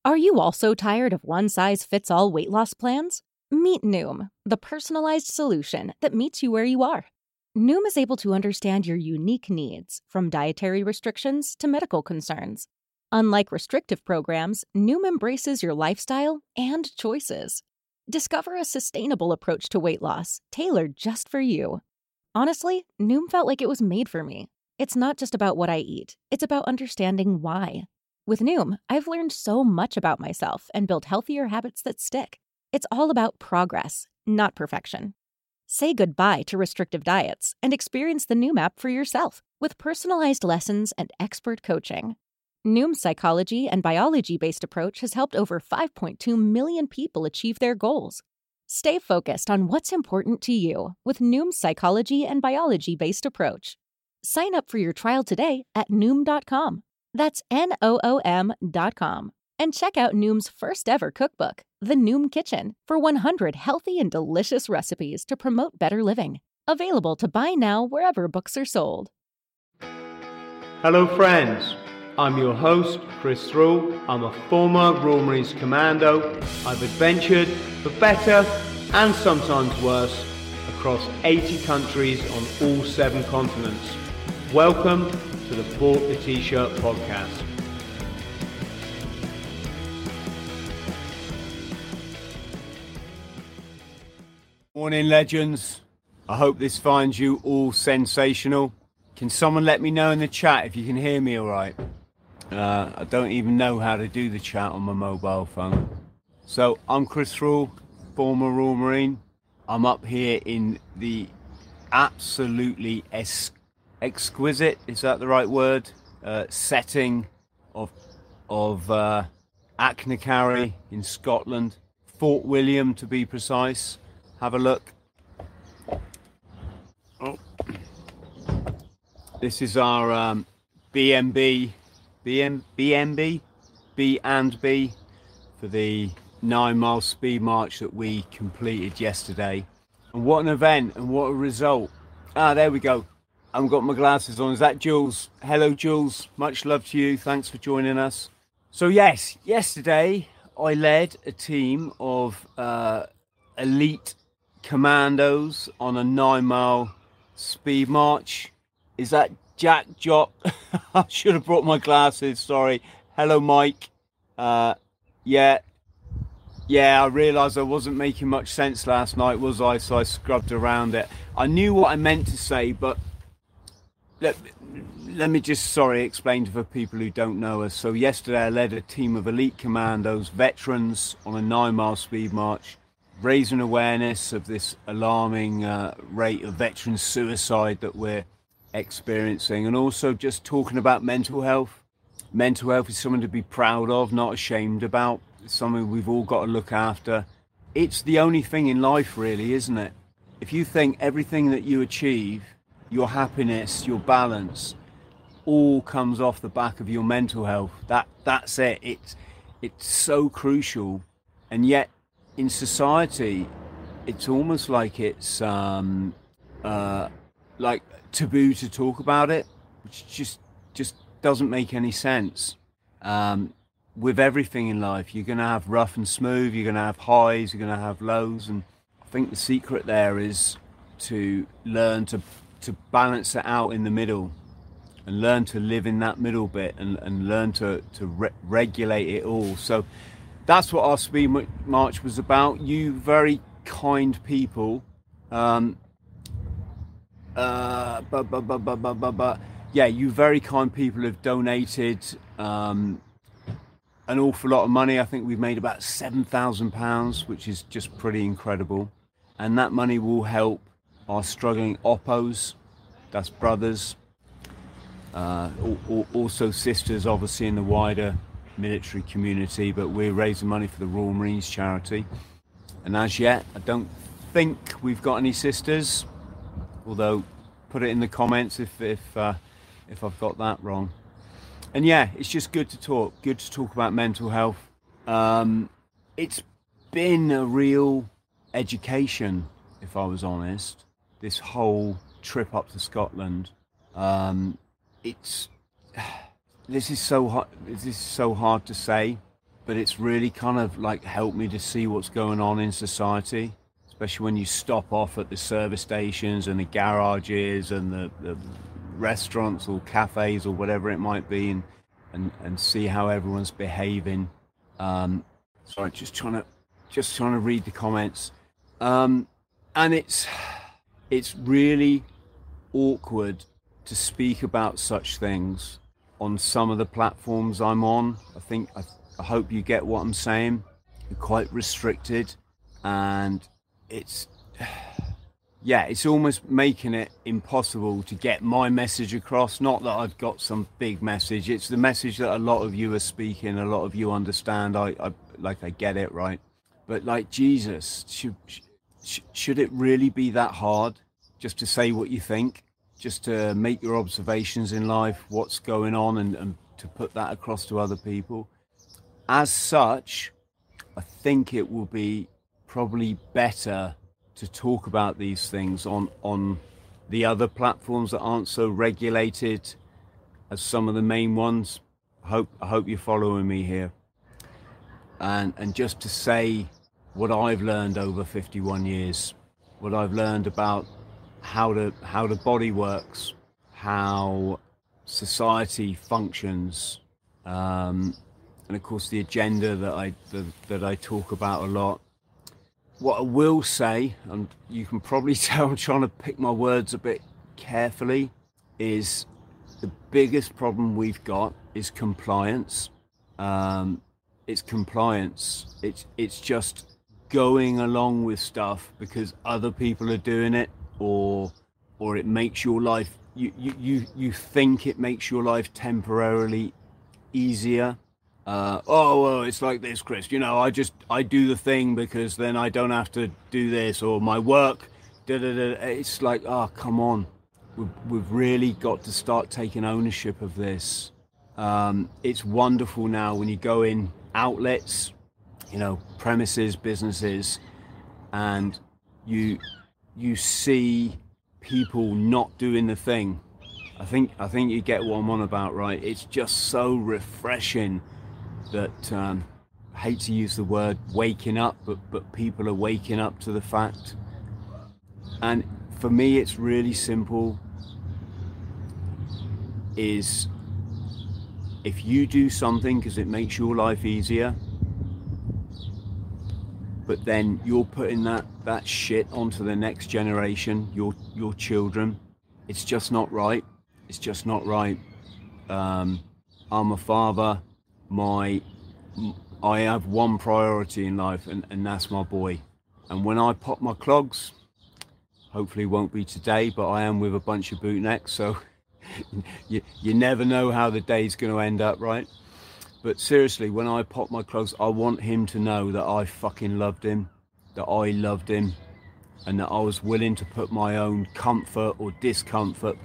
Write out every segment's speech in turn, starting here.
Are you also tired of one-size-fits-all weight loss plans? Meet Noom, the personalized solution that meets you where you are. Noom is able to understand your unique needs, from dietary restrictions to medical concerns. Unlike restrictive programs, Noom embraces your lifestyle and choices. Discover a sustainable approach to weight loss, tailored just for you. Honestly, Noom felt like it was made for me. It's not just about what I eat, it's about understanding why. With Noom, I've learned so much about myself and built healthier habits that stick. It's all about progress, not perfection. Say goodbye to restrictive diets and experience the Noom app for yourself with personalized lessons and expert coaching. Noom's psychology and biology-based approach has helped over 5.2 million people achieve their goals. Stay focused on what's important to you with Noom's psychology and biology-based approach. Sign up for your trial today at Noom.com. That's Noom.com. And check out Noom's first ever cookbook, The Noom Kitchen, for 100 healthy and delicious recipes to promote better living. Available to buy now wherever books are sold. Hello friends, I'm your host, Chris Thrall. I'm a former Royal Marines Commando. I've adventured, for better and sometimes worse, across 80 countries on all 7 continents. Welcome to the Bought the T-Shirt podcast. Morning legends, I hope this finds you all sensational. Can someone let me know in the chat if you can hear me alright? I don't even know how to do the chat on my mobile phone. So I'm Chris Thrall, former Royal Marine. I'm up here in the absolutely exquisite, is that the right word, setting of Achnacarry in Scotland, Fort William to be precise. Have a look. Oh. This is our B&B for the 9-mile speed march that we completed yesterday. And what an event and what a result. There we go. I haven't got my glasses on. Is that Jules? Hello, Jules. Much love to you. Thanks for joining us. So yes, yesterday I led a team of elite commandos on a 9-mile speed march. Is that Jack Jock? I should have brought my glasses, sorry. Hello, Mike. Yeah, I realised I wasn't making much sense last night, was I? So I scrubbed around it. I knew what I meant to say, but let me just, explain to the people who don't know us. So yesterday I led a team of elite commandos, veterans, on a 9-mile speed march, raising awareness of this alarming rate of veteran suicide that we're experiencing, and also just talking about mental health. Mental health is something to be proud of, not ashamed about. It's something we've all got to look after. It's the only thing in life, really, isn't it? If you think everything that you achieve, your happiness, your balance, all comes off the back of your mental health, that's it. It's so crucial, and yet in society it's almost like it's like taboo to talk about it, which just doesn't make any sense. With everything in life, you're going to have rough and smooth, you're going to have highs, you're going to have lows, and I think the secret there is to learn to balance it out in the middle, and learn to live in that middle bit, and learn to regulate it all. So that's what our speed march was about. You very kind people, you very kind people have donated an awful lot of money. I think we've made about £7,000, which is just pretty incredible. And that money will help our struggling oppos, that's brothers, also sisters, obviously, in the wider military community, but we're raising money for the Royal Marines charity. And as yet, I don't think we've got any sisters, although put it in the comments if I've got that wrong. And yeah, it's just good to talk about mental health. It's been a real education, if I was honest, this whole trip up to Scotland. This is so hard to say. but it's really kind of like helped me to see what's going on in society, especially when you stop off at the service stations and the garages and the restaurants or cafes or whatever it might be, and see how everyone's behaving. Sorry, just trying to read the comments. And it's really awkward to speak about such things on some of the platforms I'm on. I hope you get what I'm saying. You're quite restricted, and it's it's almost making it impossible to get my message across. Not that I've got some big message. It's the message that a lot of you are speaking, a lot of you understand. I get it, right? But like, Jesus, should it really be that hard just to say what you think, just to make your observations in life, what's going on, and to put that across to other people? As such, I think it will be probably better to talk about these things on the other platforms that aren't so regulated as some of the main ones. I hope you're following me here. And just to say what I've learned over 51 years, what I've learned about how the body works, how society functions, and of course the agenda that I talk about a lot. What I will say, and you can probably tell I'm trying to pick my words a bit carefully, is the biggest problem we've got is compliance. It's compliance. It's just going along with stuff because other people are doing it, or it makes your life, you think it makes your life temporarily easier. Well, it's like this, Chris, I do the thing because then I don't have to do this, or my work, It's like, oh, come on. We've really got to start taking ownership of this. It's wonderful now when you go in outlets, premises, businesses, and you see people not doing the thing. I think you get what I'm on about, right? It's just so refreshing that I hate to use the word waking up, but people are waking up to the fact. And for me, it's really simple. Is if you do something because it makes your life easier, but then you're putting that shit onto the next generation, your children, it's just not right. It's just not right. I'm a father. I have one priority in life, and that's my boy. And when I pop my clogs, hopefully it won't be today, but I am with a bunch of bootnecks, so you never know how the day's going to end up, right? But seriously, when I pop my clogs, I want him to know that I fucking loved him, that I loved him, and that I was willing to put my own comfort or discomfort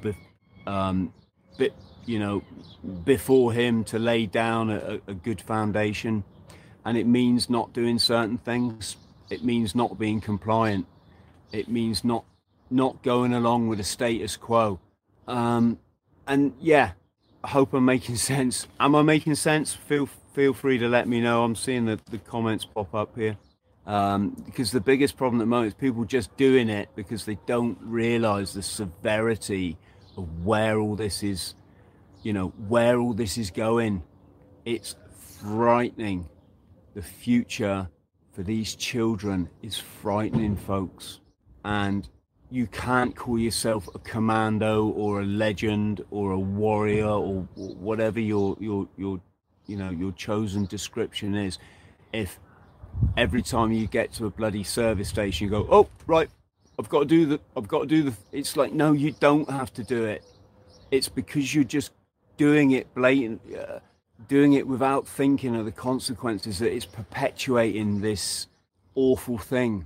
before him, to lay down a good foundation. And it means not doing certain things. It means not being compliant. It means not going along with the status quo. And yeah, I hope I'm making sense. Am I making sense? Feel free to let me know. I'm seeing the comments pop up here. Because the biggest problem at the moment is people just doing it because they don't realize the severity of where all this is, where all this is going. It's frightening. The future for these children is frightening, folks. And you can't call yourself a commando or a legend or a warrior or whatever your chosen description is if every time you get to a bloody service station you go, oh right, I've got to do the it's like, no, you don't have to do it. It's because you're just doing it blatant, doing it without thinking of the consequences, that it's perpetuating this awful thing.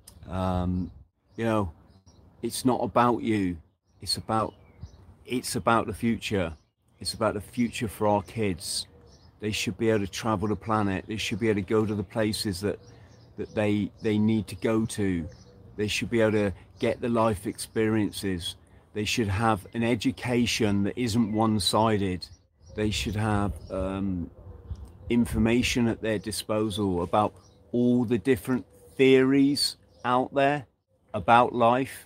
It's not about you. It's about the future. It's about the future for our kids. They should be able to travel the planet. They should be able to go to the places that they need to go to. They should be able to get the life experiences. They should have an education that isn't one-sided. They should have information at their disposal about all the different theories out there about life.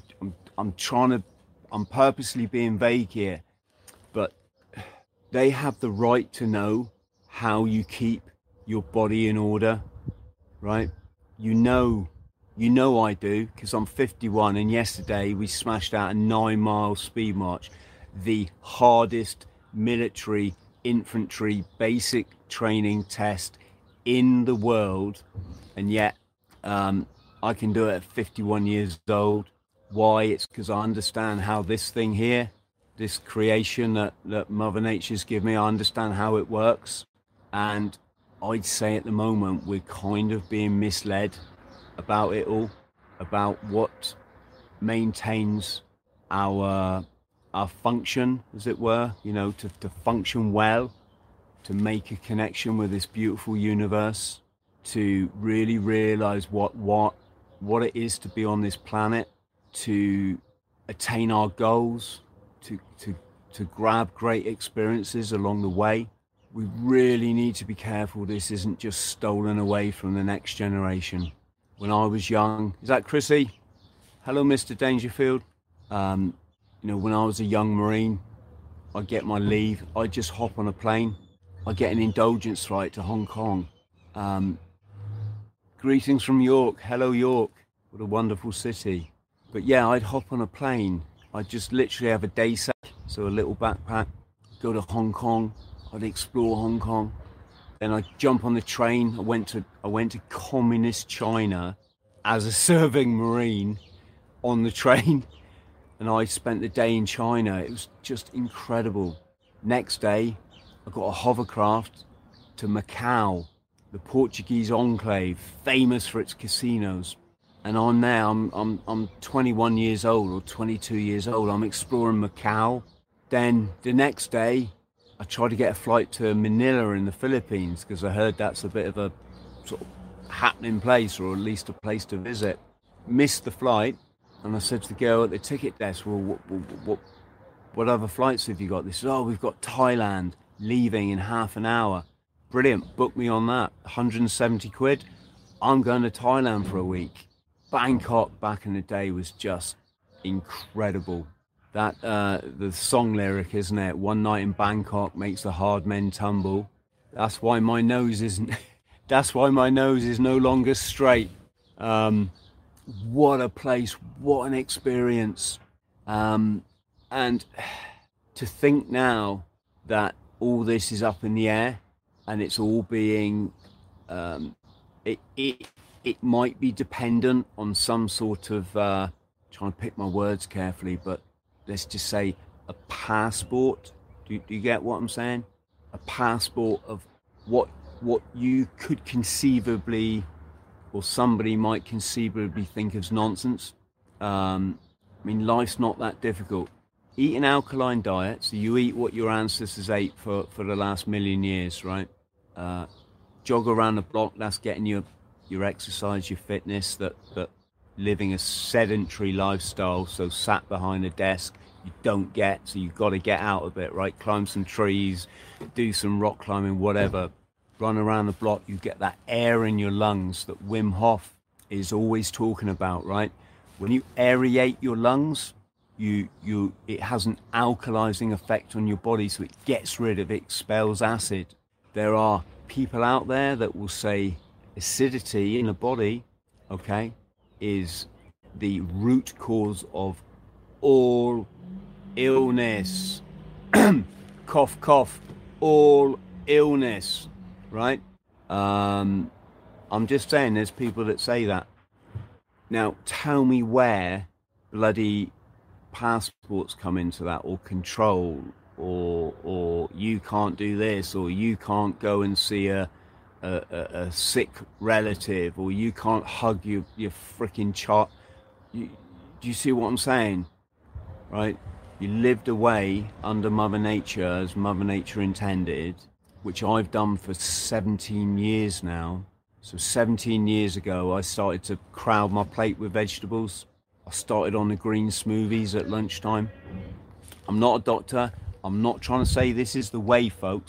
I'm purposely being vague here, but they have the right to know how you keep your body in order, right? You know I do, because I'm 51, and yesterday we smashed out a 9-mile speed march, the hardest military infantry basic training test in the world, and yet I can do it at 51 years old. Why? It's because I understand how this thing here, this creation that Mother Nature's given me, I understand how it works. And I'd say at the moment we're kind of being misled about it all, about what maintains our function, as it were, you know, to function well, to make a connection with this beautiful universe, to really realize what it is to be on this planet, to attain our goals, to grab great experiences along the way. We really need to be careful this isn't just stolen away from the next generation. When I was young, is that Chrissy? Hello, Mr. Dangerfield. You know, when I was a young Marine, I'd get my leave, I'd just hop on a plane, I'd get an indulgence flight to Hong Kong. Greetings from York. Hello, York. What a wonderful city. But yeah, I'd hop on a plane. I'd just literally have a day sack, so a little backpack, go to Hong Kong. I'd explore Hong Kong. Then I'd jump on the train. I went to communist China as a serving Marine on the train. And I spent the day in China. It was just incredible. Next day, I got a hovercraft to Macau, the Portuguese enclave, famous for its casinos. And I'm there, I'm 21 years old or 22 years old. I'm exploring Macau. Then the next day, I tried to get a flight to Manila in the Philippines, because I heard that's a bit of a sort of happening place, or at least a place to visit. Missed the flight, and I said to the girl at the ticket desk, well, what other flights have you got? They said, oh, we've got Thailand leaving in half an hour. Brilliant, book me on that. 170 quid. I'm going to Thailand for a week. Bangkok back in the day was just incredible. That the song lyric, isn't it? One night in Bangkok makes the hard men tumble. That's why my nose isn't. That's why my nose is no longer straight. What a place! What an experience! And to think now that all this is up in the air, and it's all being, it might be dependent on some sort of, trying to pick my words carefully, but let's just say a passport. Do you get what I'm saying? A passport of what you could conceivably, or somebody might conceivably think is nonsense. I mean, life's not that difficult. Eat an alkaline diet, so you eat what your ancestors ate for the last million years, right? Jog around the block, that's getting your exercise, your fitness, that living a sedentary lifestyle, so sat behind a desk, you don't get, so you've got to get out of it, right? Climb some trees, do some rock climbing, whatever. Run around the block, you get that air in your lungs that Wim Hof is always talking about, right? When you aerate your lungs, it has an alkalizing effect on your body, so it gets rid of, it expels acid. There are people out there that will say acidity in the body, okay, is the root cause of all illness. Cough, cough, all illness, right? I'm just saying there's people that say that. Now, tell me where bloody passports come into that, or control, or you can't do this, or you can't go and see a sick relative, or you can't hug your freaking child. Do you see what I'm saying? Right? You lived away under Mother Nature as Mother Nature intended, which I've done for 17 years now. So 17 years ago, I started to crowd my plate with vegetables. I started on the green smoothies at lunchtime. I'm not a doctor. I'm not trying to say this is the way, folks.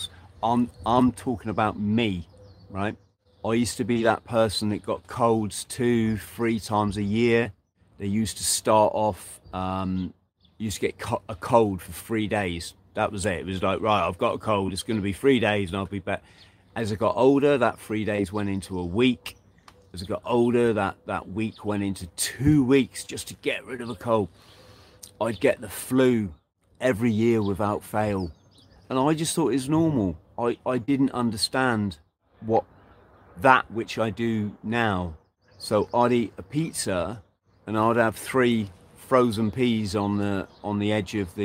I'm talking about me, right? I used to be that person that got colds 2-3 times a year. They used to start off, used to get a cold for 3 days. That was it. It was like, right, I've got a cold. It's going to be 3 days and I'll be back. As I got older, that 3 days went into a week. As I got older, that week went into 2 weeks just to get rid of a cold. I'd get the flu every year without fail. And I just thought it was normal. I didn't understand what that which I do now. So I'd eat a pizza and I'd have 3 frozen peas on the edge of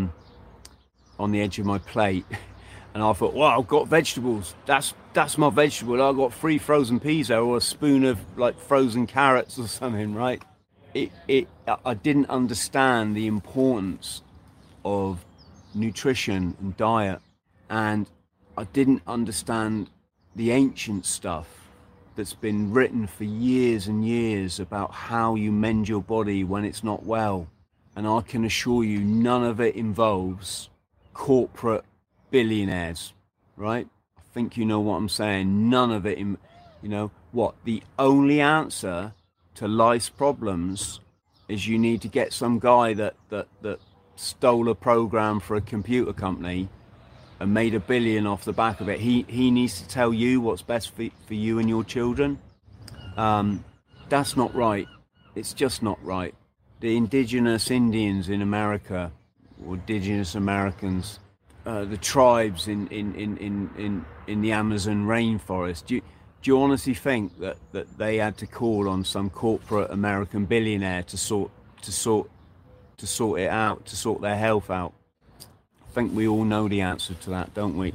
my plate. And I thought, well, I've got vegetables. That's my vegetable. I've got 3 frozen peas there, or a spoon of like frozen carrots or something, right? I didn't understand the importance of nutrition and diet, and I didn't understand the ancient stuff that's been written for years and years about how you mend your body when it's not well. And I can assure you, none of it involves corporate billionaires, right? I think you know what I'm saying. None of it, the only answer to life's problems is you need to get some guy that stole a program for a computer company and made $1 billion off the back of it. He needs to tell you what's best for you and your children. That's not right. It's just not right. The indigenous Indians in America, or indigenous Americans, the tribes in the Amazon rainforest. Do you honestly think that they had to call on some corporate American billionaire to sort it out, to sort their health out? I think we all know the answer to that, don't we?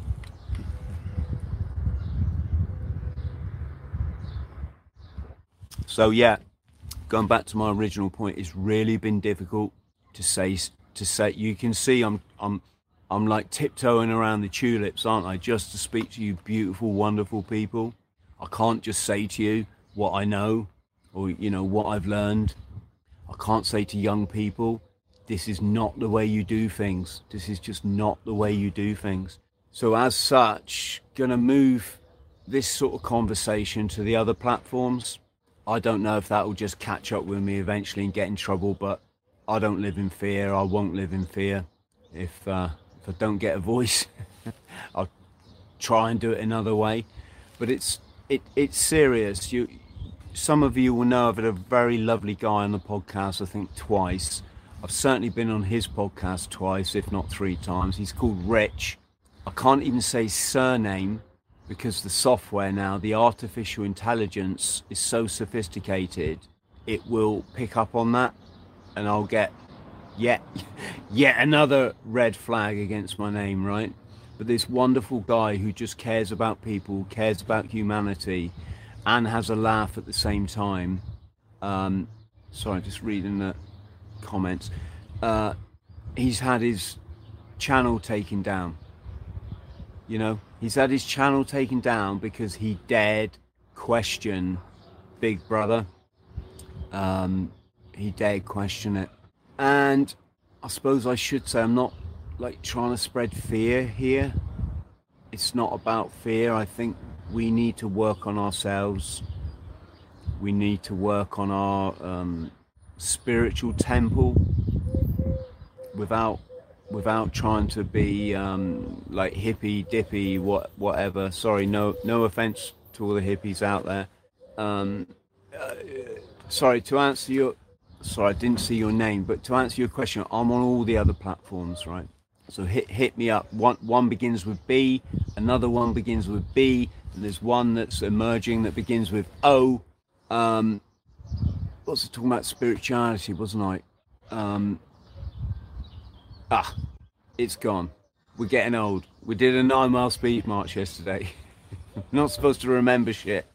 So yeah, going back to my original point, it's really been difficult to say. You can see I'm like tiptoeing around the tulips, aren't I? Just to speak to you beautiful, wonderful people. I can't just say to you what I know or, what I've learned. I can't say to young people, this is not the way you do things. This is just not the way you do things. So as such, gonna move this sort of conversation to the other platforms. I don't know if that will just catch up with me eventually and get in trouble, but I don't live in fear. I won't live in fear. If I don't get a voice, I'll try and do it another way. But it's serious. Some of you will know I've had a very lovely guy on the podcast, I think twice. I've certainly been on his podcast twice, if not 3 times. He's called Rich. I can't even say his surname because the software now, the artificial intelligence is so sophisticated, it will pick up on that and I'll get yet another red flag against my name, right? But this wonderful guy who just cares about people, cares about humanity, and has a laugh at the same time. Sorry, just reading the comments. He's had his channel taken down. He's had his channel taken down because he dared question Big Brother. He dared question it. And I suppose I should say I'm not like trying to spread fear here. It's not about fear. I think we need to work on ourselves. We need to work on our spiritual temple without trying to be like hippy dippy whatever. Sorry, no offense to all the hippies out there. Sorry, I didn't see your name, but to answer your question, I'm on all the other platforms, right? So hit me up. One begins with B, another one begins with B, and there's one that's emerging that begins with O. What's it talking about? Spirituality, wasn't I? It's gone. We're getting old. We did a 9-mile speed march yesterday. Not supposed to remember shit.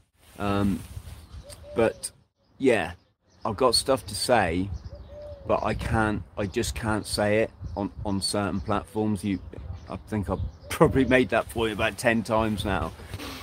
But yeah, I've got stuff to say, but I just can't say it on certain platforms. I think I've probably made that point about 10 times now.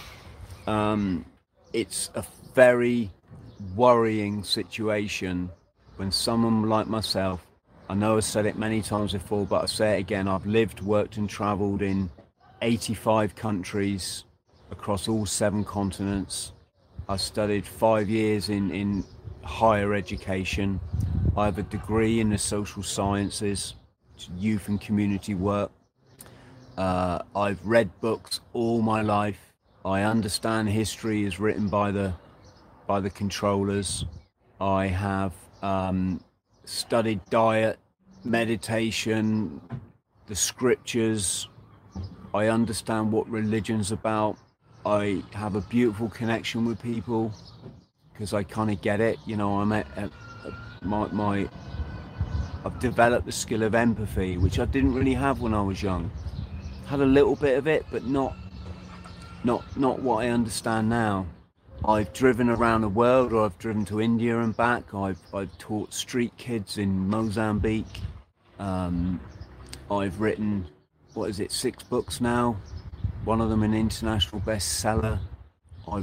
It's a very worrying situation when someone like myself, I know I've said it many times before, but I'll say it again, I've lived, worked and travelled in 85 countries across all 7 continents. I studied 5 years in higher education. I have a degree in the social sciences, youth and community work. I've read books all my life. I understand history is written by the controllers. I have studied diet, meditation, the scriptures. I understand what religion's about. I have a beautiful connection with people because I kind of get it. You know, I've developed the skill of empathy, which I didn't really have when I was young. Had a little bit of it, but not what I understand now. I've driven around the world, or I've driven to India and back. I've taught street kids in Mozambique. I've written, 6 books now. One of them an international bestseller. I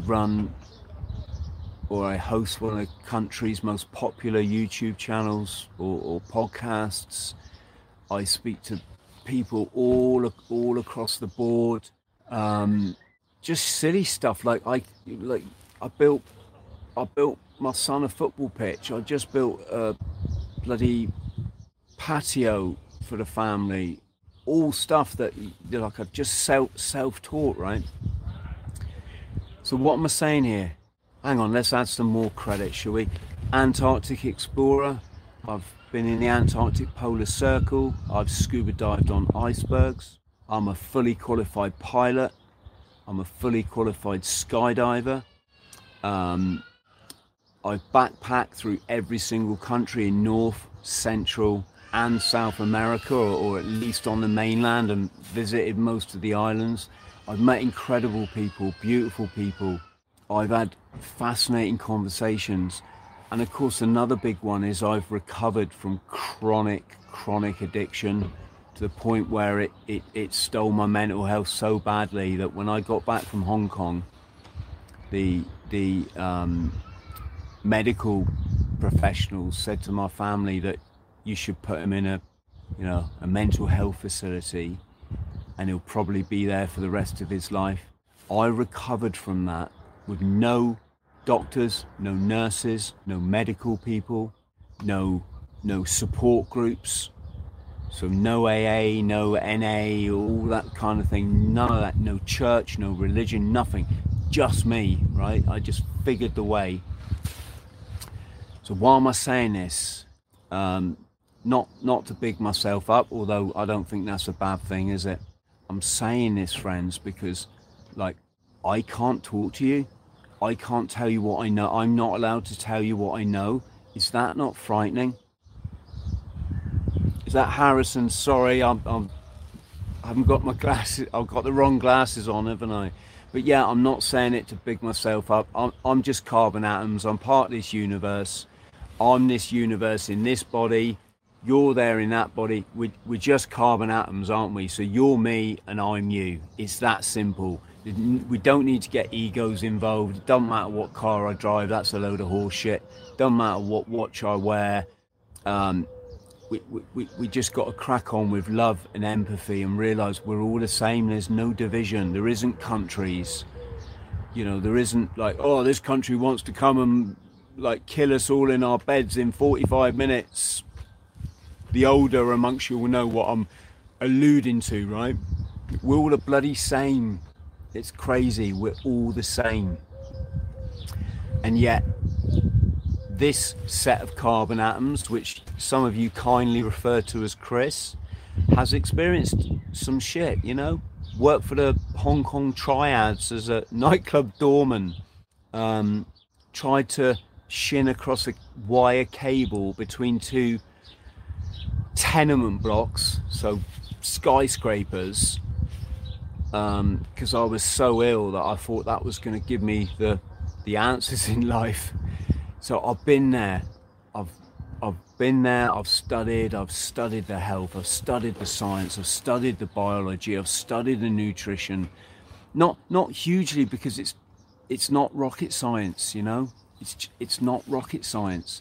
host one of the country's most popular YouTube channels or podcasts. I speak to people all across the board. Just silly stuff like I built my son a football pitch. I just built a bloody patio for the family. All stuff that like I've just self-taught, right? So what am I saying here? Hang on, let's add some more credit, shall we? Antarctic explorer. I've been in the Antarctic Polar Circle. I've scuba dived on icebergs. I'm a fully qualified pilot. I'm a fully qualified skydiver. I've backpacked through every single country in North, Central and South America, or at least on the mainland, and visited most of the islands. I've met incredible people, beautiful people. I've had fascinating conversations. And of course, another big one is I've recovered from chronic addiction to the point where it stole my mental health so badly that when I got back from Hong Kong, the medical professionals said to my family that you should put him in a mental health facility and he'll probably be there for the rest of his life. I recovered from that with no doctors, no nurses, no medical people, no support groups. So no AA, no NA, all that kind of thing, none of that, no church, no religion, nothing, just me, right? I just figured the way. So why am I saying this? Not to big myself up, although I don't think that's a bad thing, is it? I'm saying this, friends, because like I can't talk to you. I can't tell you what I know. I'm not allowed to tell you what I know. Is that not frightening? Is that Harrison? Sorry, I haven't got my glasses. I've got the wrong glasses on, haven't I? But yeah, I'm not saying it to big myself up. I'm just carbon atoms. I'm part of this universe. I'm this universe in this body. You're there in that body. We're just carbon atoms, aren't we? So you're me and I'm you. It's that simple. We don't need to get egos involved. It doesn't matter what car I drive. That's a load of horse shit. Doesn't matter what watch I wear. We just got to crack on with love and empathy and realize we're all the same. There's no division. There isn't countries. You know, there isn't like, oh, this country wants to come and like kill us all in our beds in 45 minutes. The older amongst you will know what I'm alluding to, right? We're all the bloody same. It's crazy. We're all the same. And yet, this set of carbon atoms, which some of you kindly refer to as Chris, has experienced some shit, you know? Worked for the Hong Kong Triads as a nightclub doorman. Tried to shin across a wire cable between 2 tenement blocks, so skyscrapers, because I was so ill that I thought that was going to give me the answers in life. So I've been there. I've been there. I've studied the health. I've studied the science. I've studied the biology. I've studied the nutrition. Not hugely, because it's not rocket science, you know. It's not rocket science.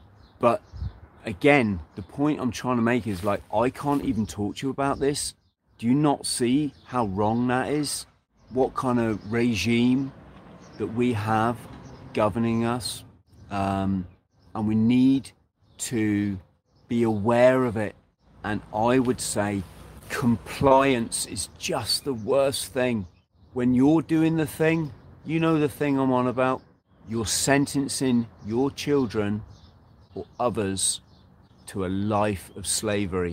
But again, the point I'm trying to make is like I can't even talk to you about this Do you not see how wrong that is? What kind of regime that we have governing us? And we need to be aware of it. And I would say compliance is just the worst thing. When you're doing the thing, you know the thing I'm on about, you're sentencing your children or others to a life of slavery.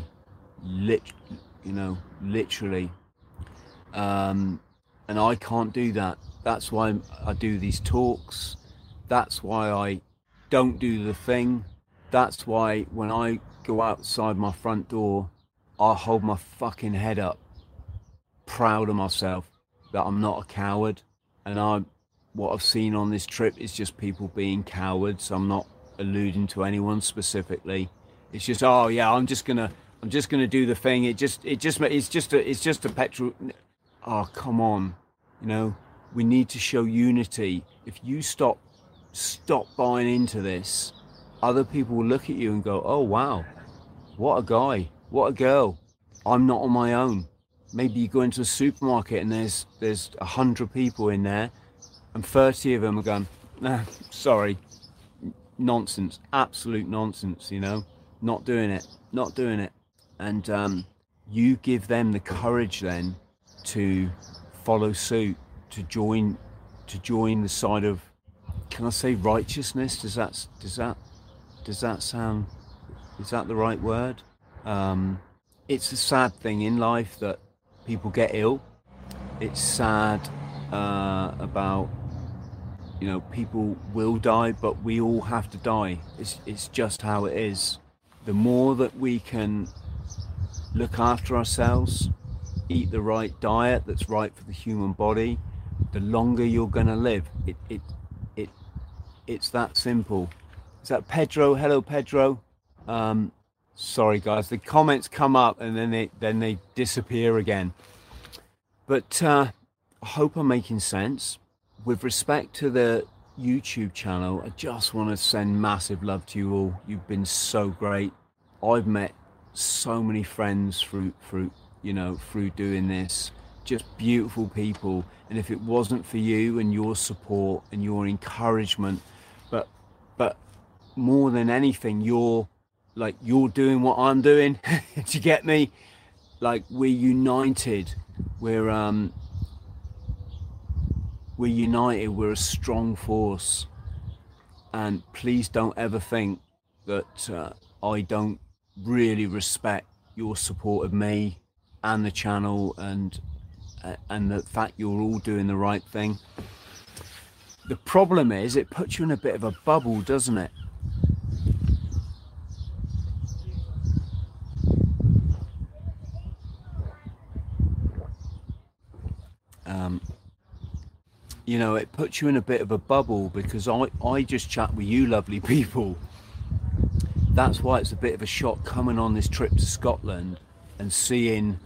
Literally. And I can't do that. That's why I do these talks. That's why I don't do the thing. That's why when I go outside my front door, I hold my fucking head up, proud of myself that I'm not a coward. And what I've seen on this trip is just people being cowards. I'm not alluding to anyone specifically. It's just, oh yeah, I'm just gonna do the thing. It's just a petrol. Oh, come on. We need to show unity. If you stop buying into this, other people will look at you and go, oh wow, what a guy, what a girl. I'm not on my own. Maybe you go into a supermarket and there's 100 people in there and 30 of them are going, nah, sorry, nonsense, absolute nonsense, not doing it. And you give them the courage then to follow suit, to join the side of, can I say righteousness? Does that sound, is that the right word? It's a sad thing in life that people get ill. It's sad about, people will die, but we all have to die. It's just how it is. The more that we can look after ourselves, eat the right diet that's right for the human body, the longer you're going to live. It's that simple. Is that Pedro? Hello, Pedro. Sorry, guys. The comments come up and then they disappear again. But I hope I'm making sense. With respect to the YouTube channel, I just want to send massive love to you all. You've been so great. I've met so many friends through doing this. Just beautiful people. And if it wasn't for you and your support and your encouragement, but more than anything, you're doing what I'm doing. Do you get me? Like, we're united. We're united. We're a strong force. And please don't ever think that I don't really respect your support of me and the channel and the fact you're all doing the right thing. The problem is it puts you in a bit of a bubble, doesn't it? It puts you in a bit of a bubble because I just chat with you lovely people. That's why it's a bit of a shock coming on this trip to Scotland and seeing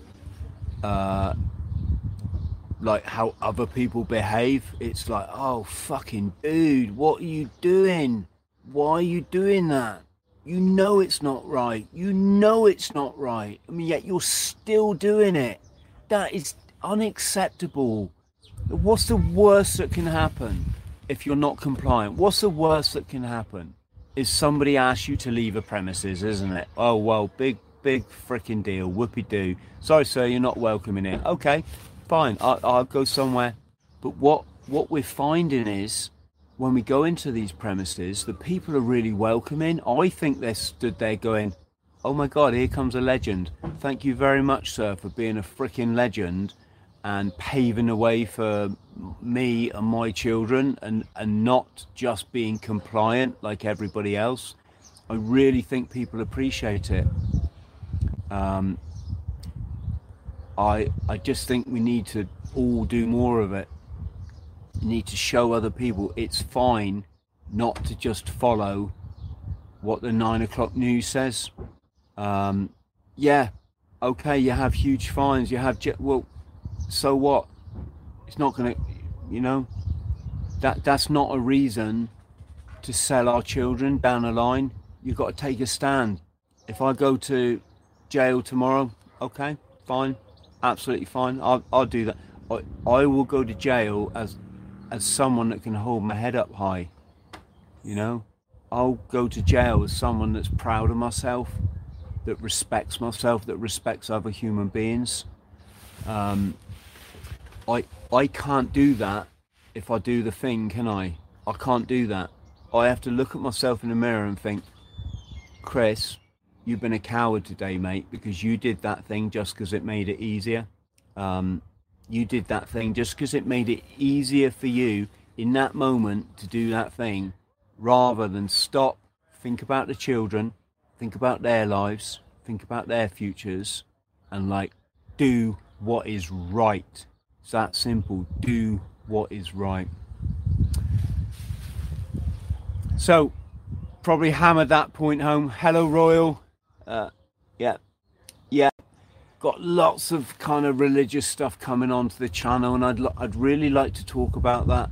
like how other people behave. It's like, oh fucking dude, what are you doing? Why are you doing that? You know it's not right. I mean, yet you're still doing it. That is unacceptable. What's the worst that can happen if you're not compliant? What's the worst that can happen? Is somebody asks you to leave a premises, isn't it? Oh, well, big freaking deal. Whoopie-doo. Sorry, sir, you're not welcome in here. Okay, fine. I'll go somewhere. But what we're finding is when we go into these premises, the people are really welcoming. I think they're stood there going, oh my God, here comes a legend. Thank you very much, sir, for being a freaking legend and paving the way for me and my children and not just being compliant like everybody else. I really think people appreciate it. I just think we need to all do more of it. We need to show other people it's fine not to just follow what the 9 o'clock news says. Yeah, okay, you have huge fines, you have well, so what? It's not gonna, that's not a reason to sell our children down the line. You've got to take a stand. If I go to jail tomorrow, okay, fine, absolutely fine. I'll do that. I will go to jail as someone that can hold my head up high. You know, I'll go to jail as someone that's proud of myself, that respects myself, that respects other human beings. I can't do that if I do the thing, can I? I can't do that. I have to look at myself in the mirror and think, Chris, you've been a coward today, mate, because you did that thing just because it made it easier. You did that thing just because it made it easier for you in that moment to do that thing, rather than stop, think about the children, think about their lives, think about their futures, and like, do what is right. It's that simple. Do what is right. So, probably hammered that point home. Hello, Royal. Yeah. Got lots of kind of religious stuff coming onto the channel, and I'd really like to talk about that.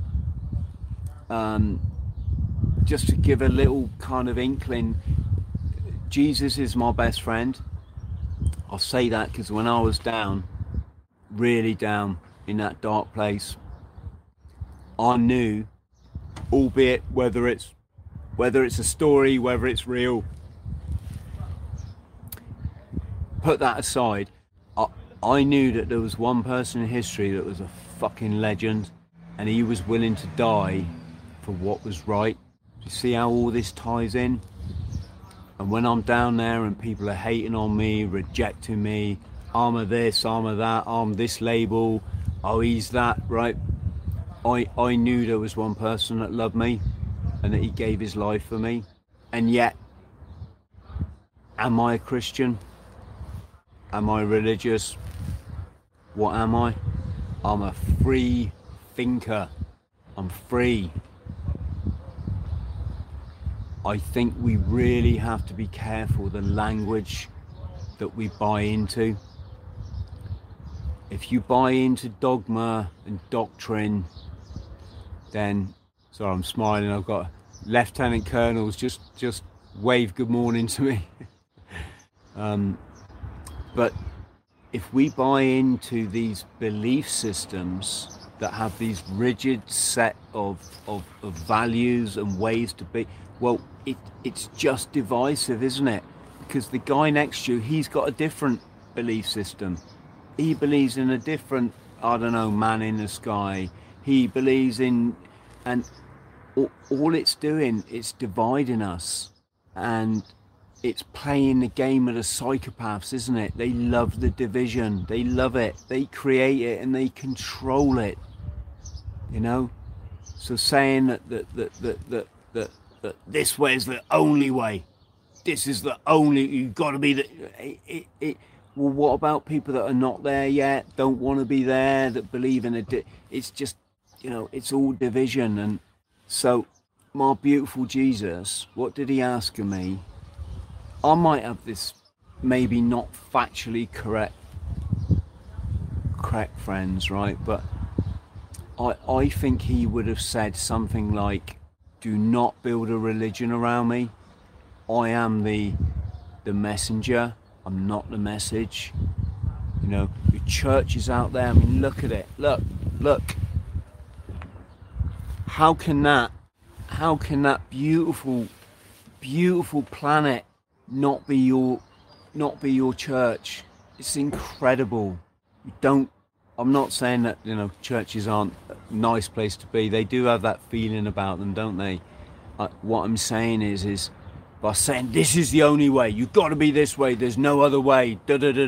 Just to give a little kind of inkling, Jesus is my best friend. I'll say that because when I was down, really down in that dark place, I knew, albeit whether it's a story, whether it's real, put that aside, I knew that there was one person in history that was a fucking legend, and he was willing to die for what was right. You see how all this ties in? And when I'm down there and people are hating on me, rejecting me, I'm a this, I'm a that, I'm this label, oh he's that, right? I knew there was one person that loved me and that he gave his life for me. And yet, am I a Christian? Am I religious? What am I? I'm a free thinker. I'm free. I think we really have to be careful the language that we buy into. If you buy into dogma and doctrine, then, sorry, I'm smiling, I've got Lieutenant Colonels just wave good morning to me. But if we buy into these belief systems that have these rigid set of values and ways to be, well, it's just divisive, isn't it? Because the guy next to you, he's got a different belief system. He believes in a different, I don't know, man in the sky. He believes in, and all it's doing, it's dividing us. And it's playing the game of the psychopaths, isn't it? They love the division. They love it. They create it and they control it. You know? So saying that this way is the only way. This is the only, you've got to be the... Well, what about people that are not there yet, don't want to be there, that believe in it's just, you know, it's all division. And so my beautiful Jesus, what did he ask of me? I might have this maybe not factually correct friends, right? But I think he would have said something like, do not build a religion around me. I am the messenger. I'm not the message. You know, the church is out there. I mean, look at it. Look. How can that beautiful planet not be your church? It's incredible. I'm not saying that, you know, churches aren't a nice place to be. They do have that feeling about them, don't they? What I'm saying is by saying this is the only way, you've got to be this way, there's no other way,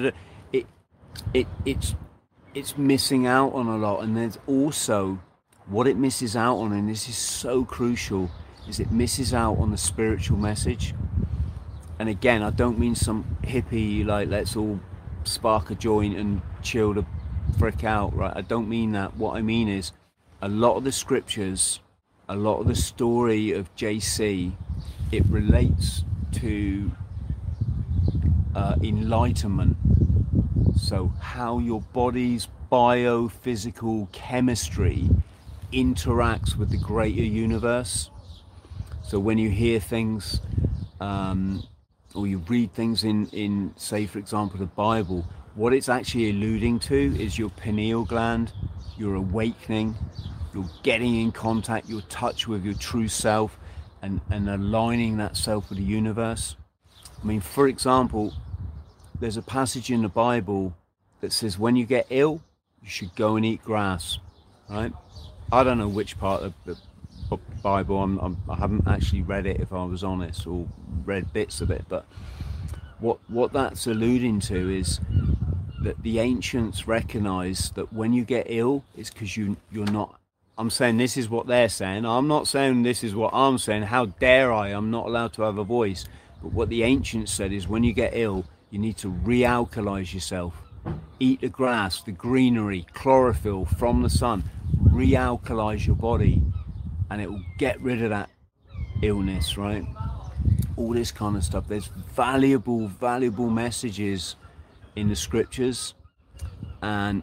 it's missing out on a lot. And there's also what it misses out on, and this is so crucial, is it misses out on the spiritual message. And again, I don't mean some hippie, like, let's all spark a joint and chill the frick out, right? I don't mean that. What I mean is, a lot of the scriptures, a lot of the story of JC, it relates to enlightenment. So how your body's biophysical chemistry interacts with the greater universe. So when you hear things, or you read things in say, for example, the Bible, what it's actually alluding to is your pineal gland, your awakening, you're getting in contact, your touch with your true self, and aligning that self with the universe. I mean, for example, there's a passage in the Bible that says when you get ill, you should go and eat grass, right? I don't know which part of the Bible, I haven't actually read it, if I was honest, or read bits of it, but what that's alluding to is that the ancients recognized that when you get ill, it's because you're not. I'm saying this is what they're saying. I'm not saying this is what I'm saying. How dare I? I'm not allowed to have a voice. But what the ancients said is when you get ill, you need to realkalize yourself. Eat the grass, the greenery, chlorophyll from the sun. Realkalize your body, and it will get rid of that illness, right? All this kind of stuff. There's valuable messages in the scriptures, and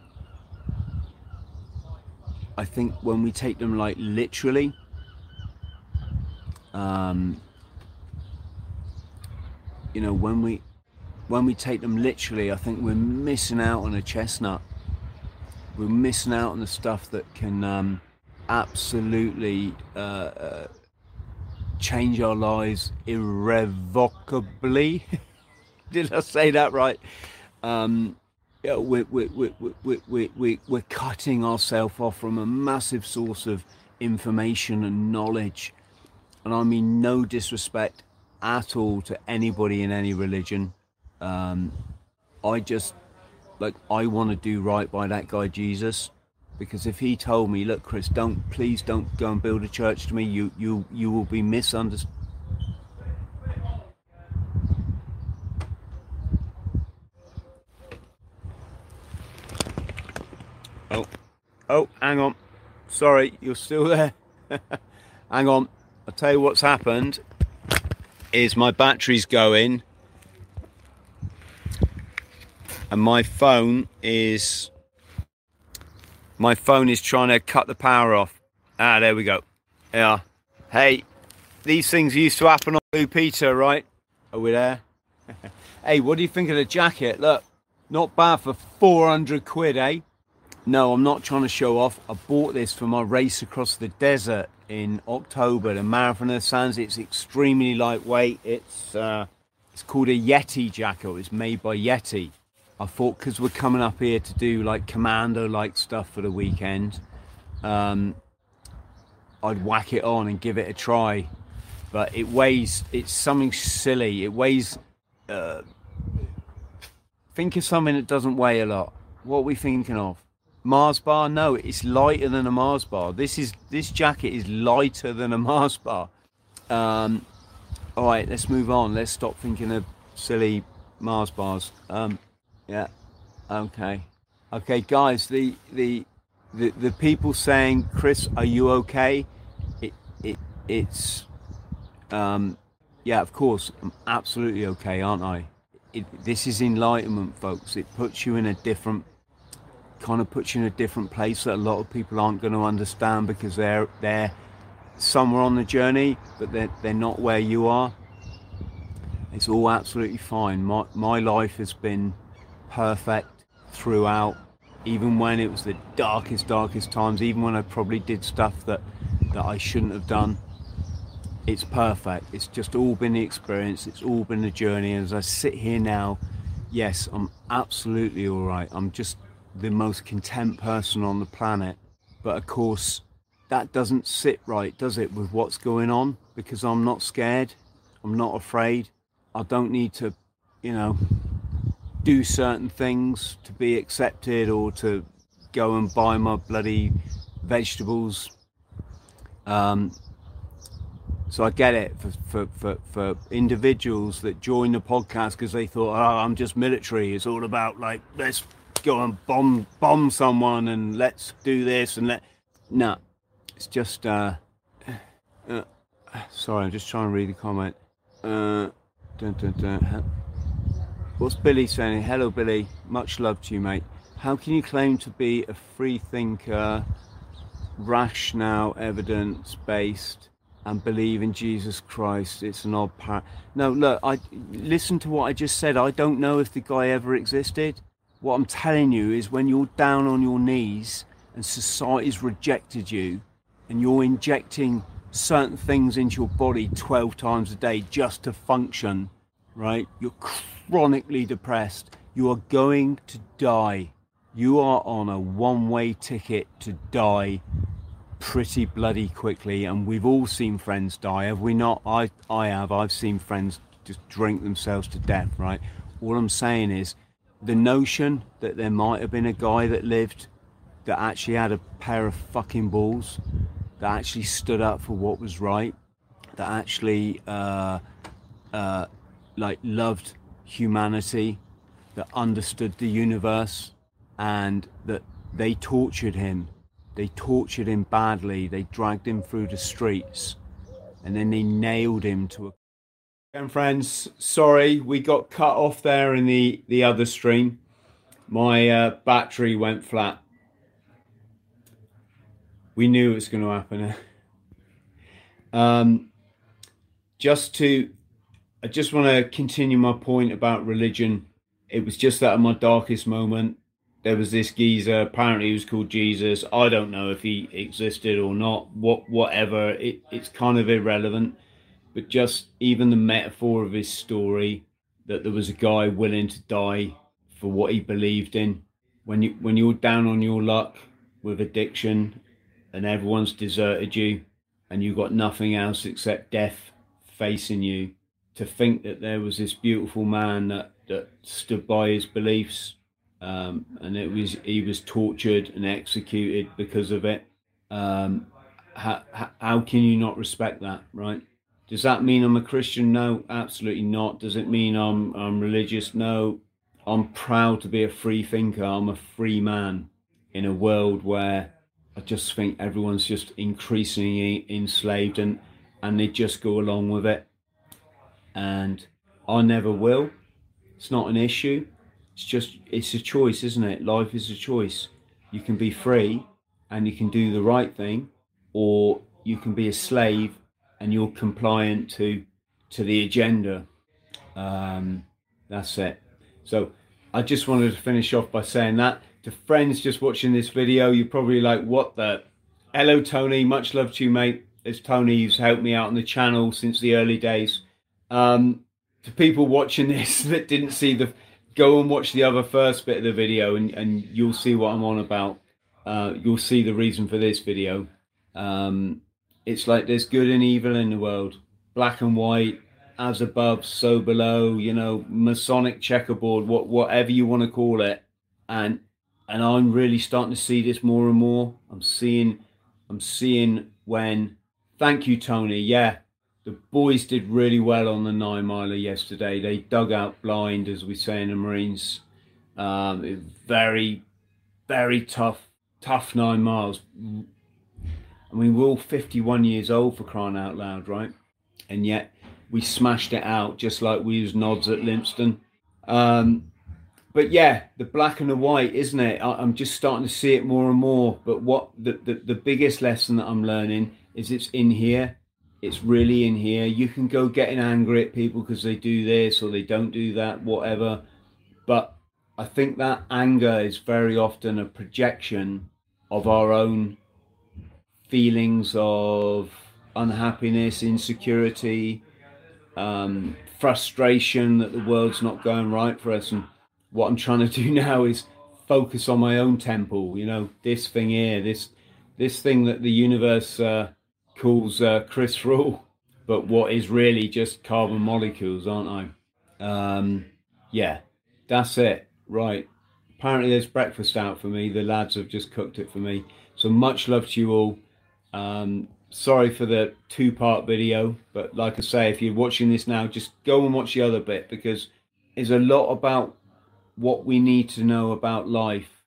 I think when we take them like literally, you know, when we take them literally, I think we're missing out on a chestnut. We're missing out on the stuff that can absolutely change our lives irrevocably. Did I say that right? Yeah, we're cutting ourselves off from a massive source of information and knowledge, and I mean no disrespect at all to anybody in any religion. I just I want to do right by that guy Jesus, because if he told me, look Chris, please don't go and build a church to me, you will be misunderstood. Oh, hang on. Sorry, you're still there. Hang on. I'll tell you what's happened is my battery's going and my phone is trying to cut the power off. Ah, there we go. Yeah. Hey, these things used to happen on Blue Peter, right? Are we there? Hey, what do you think of the jacket? Look, not bad for 400 quid, eh? No, I'm not trying to show off. I bought this for my race across the desert in October, the Marathon of the Sands. It's extremely lightweight. It's called a Yeti jacket. It's made by Yeti. I thought because we're coming up here to do like commando-like stuff for the weekend, I'd whack it on and give it a try. But it's something silly. It weighs, think of something that doesn't weigh a lot. What are we thinking of? Mars bar? No, it's lighter than a Mars bar. This jacket is lighter than a Mars bar. All right, let's move on. Let's stop thinking of silly Mars bars. Yeah. Okay, guys. The people saying, Chris, are you okay? It's yeah, of course, I'm absolutely okay, aren't I? This is enlightenment, folks. It puts you in a different place that a lot of people aren't going to understand because they're somewhere on the journey, but they're not where you are. It's all absolutely fine. My life has been perfect throughout, even when it was the darkest times, even when I probably did stuff that I shouldn't have done. It's perfect. It's just all been the experience. It's all been the journey. And as I sit here now, yes, I'm absolutely all right. I'm just the most content person on the planet. But of course, that doesn't sit right, does it, with what's going on? Because I'm not scared. I'm not afraid. I don't need to, do certain things to be accepted or to go and buy my bloody vegetables. So I get it for individuals that join the podcast because they thought, oh, I'm just military. It's all about like, let's go and bomb someone and let's do this and no, it's just sorry, I'm just trying to read the comment. What's Billy saying? Hello Billy, much love to you, mate. How can you claim to be a free thinker, rational, evidence-based, and believe in Jesus Christ? It's an odd No, look, listen to what I just said. I don't know if the guy ever existed. What I'm telling you is when you're down on your knees and society's rejected you and you're injecting certain things into your body 12 times a day just to function, right? You're chronically depressed. You are going to die. You are on a one-way ticket to die pretty bloody quickly, and we've all seen friends die, have we not? I have. I've seen friends just drink themselves to death, right? All I'm saying is the notion that there might have been a guy that lived that actually had a pair of fucking balls, that actually stood up for what was right, that actually like loved humanity, that understood the universe, and that they tortured him. They tortured him badly. They dragged him through the streets, and then they nailed him to a... And friends, sorry, we got cut off there in the other stream. My battery went flat. We knew it was going to happen. I just want to continue my point about religion. It was just that at my darkest moment, there was this geezer, apparently he was called Jesus. I don't know if he existed or not, whatever. It's kind of irrelevant. But just even the metaphor of his story, that there was a guy willing to die for what he believed in. When you're down on your luck with addiction and everyone's deserted you and you've got nothing else except death facing you, to think that there was this beautiful man that stood by his beliefs, and he was tortured and executed because of it. How can you not respect that, right? Does that mean I'm a Christian? No, absolutely not. Does it mean I'm religious? No. I'm proud to be a free thinker. I'm a free man in a world where I just think everyone's just increasingly enslaved, and they just go along with it. And I never will. It's not an issue. It's a choice, isn't it? Life is a choice. You can be free and you can do the right thing, or you can be a slave and you're compliant to the agenda. That's it. So I just wanted to finish off by saying that to friends just watching this video. You're probably like, what the... Hello Tony, much love to you, mate. It's Tony who's helped me out on the channel since the early days. To people watching this that didn't see go and watch the other first bit of the video, and you'll see what I'm on about. You'll see the reason for this video. It's like there's good and evil in the world, black and white, as above, so below, you know, Masonic checkerboard, whatever you want to call it. And I'm really starting to see this more and more. I'm seeing when, thank you, Tony. Yeah, the boys did really well on the 9 miler yesterday. They dug out blind, as we say in the Marines. Very, very tough 9 miles. I mean, we're all 51 years old, for crying out loud, right? And yet we smashed it out just like we was nods at Lympstone. But yeah, the black and the white, isn't it? I'm just starting to see it more and more. But what the biggest lesson that I'm learning is it's in here. It's really in here. You can go getting angry at people because they do this or they don't do that, whatever. But I think that anger is very often a projection of our own feelings of unhappiness, insecurity, frustration that the world's not going right for us. And what I'm trying to do now is focus on my own temple, you know, this thing here, this thing that the universe calls crystal, but what is really just carbon molecules, aren't I? Yeah, that's it. Right. Apparently there's breakfast out for me. The lads have just cooked it for me. So much love to you all. Sorry for the 2-part video, but like I say, if you're watching this now, just go and watch the other bit, because there's a lot about what we need to know about life,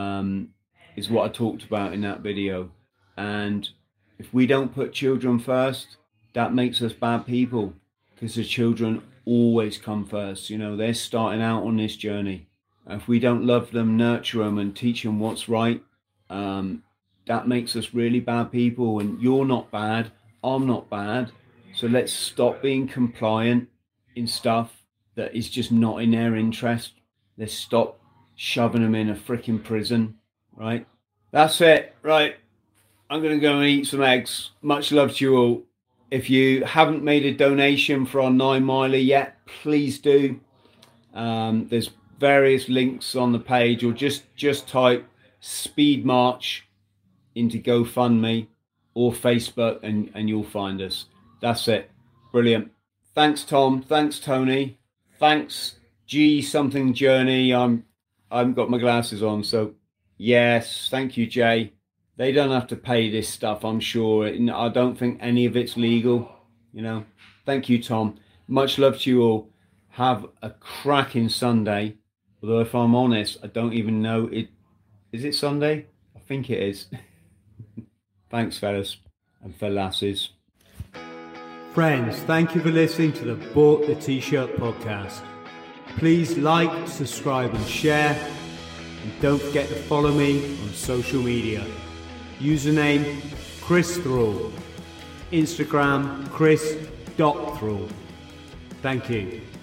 is what I talked about in that video. And if we don't put children first, that makes us bad people, because the children always come first. You know, they're starting out on this journey. If we don't love them, nurture them and teach them what's right, that makes us really bad people. And you're not bad, I'm not bad. So let's stop being compliant in stuff that is just not in their interest. Let's stop shoving them in a freaking prison, right? That's it, right? I'm going to go and eat some eggs. Much love to you all. If you haven't made a donation for our 9 miler yet, please do. There's various links on the page, or just type Speed March into GoFundMe or Facebook and you'll find us. That's it. Brilliant. Thanks, Tom. Thanks, Tony. Thanks, G something Journey. I haven't got my glasses on, so yes. Thank you, Jay. They don't have to pay this stuff, I'm sure. I don't think any of it's legal, you know. Thank you, Tom. Much love to you all. Have a cracking Sunday. Although, if I'm honest, I don't even know it. Is it Sunday? I think it is. Thanks, fellas and fellasses. Friends, thank you for listening to the Bought the T-Shirt podcast. Please like, subscribe and share. And don't forget to follow me on social media. Username Chris Thrall. Instagram Chris.Thrall. Thank you.